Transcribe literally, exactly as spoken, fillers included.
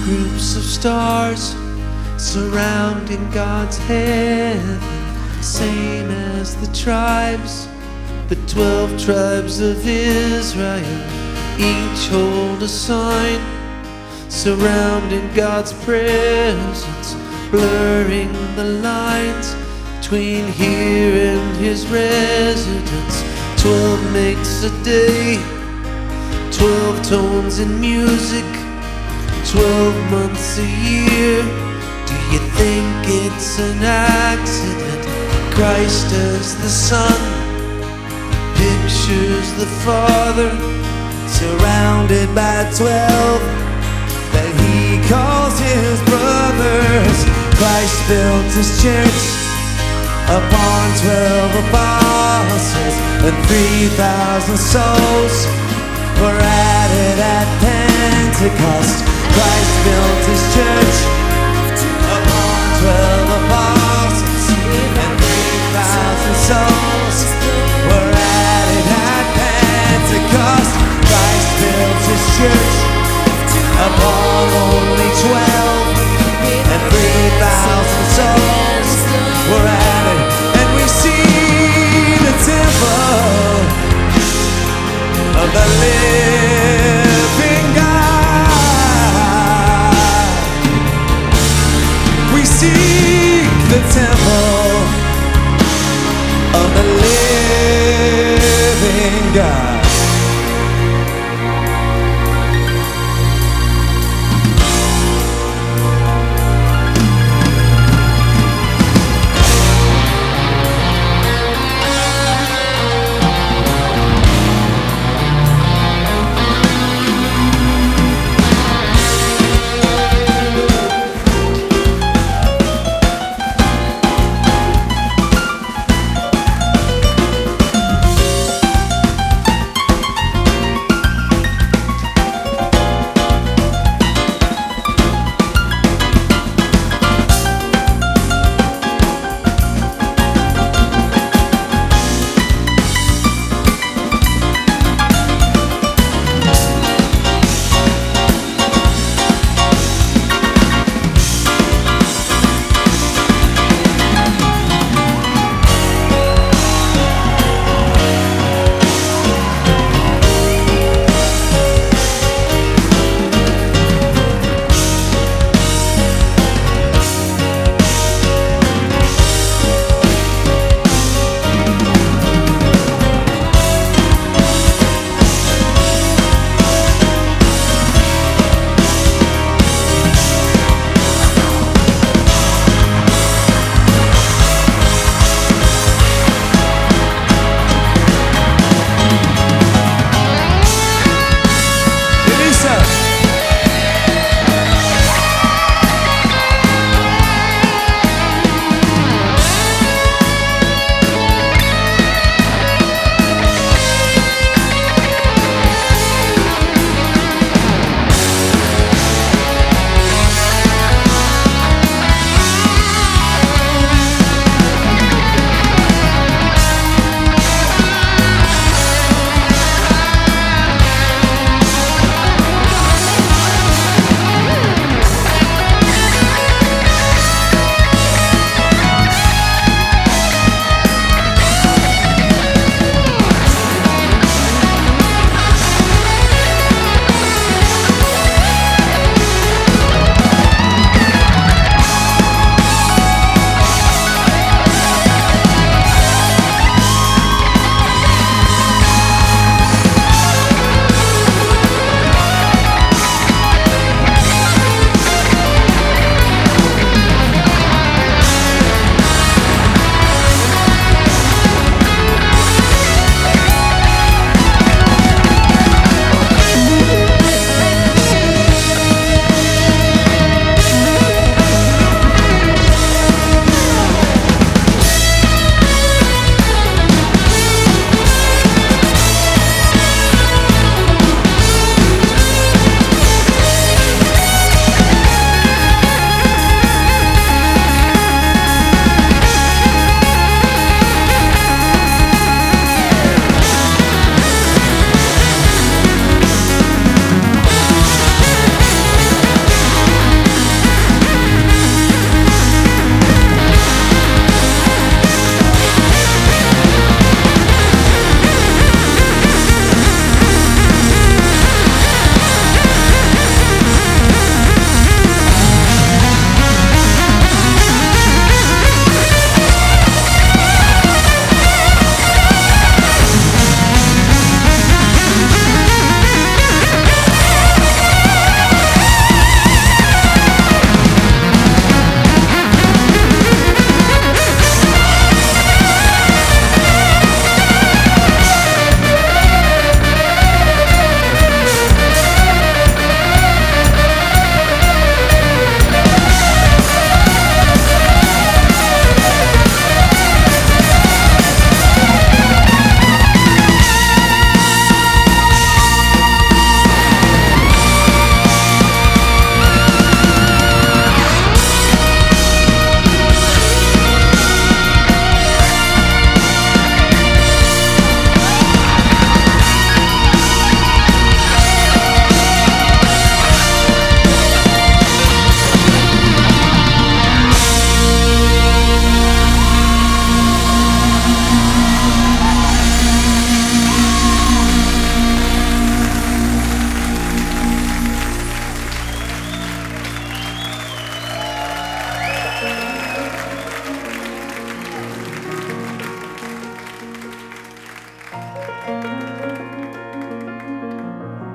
Groups of stars surrounding God's heaven, same as the tribes, the twelve tribes of Israel, each hold a sign surrounding God's presence, blurring the lines between here and his residence. Twelve makes a day, twelve tones in music, twelve months a year. Do you think it's an accident? Christ as the Son pictures the Father, surrounded by twelve that he calls his brothers. Christ built his church upon twelve apostles, and three thousand souls were added at Pentecost. Christ built his church upon twelve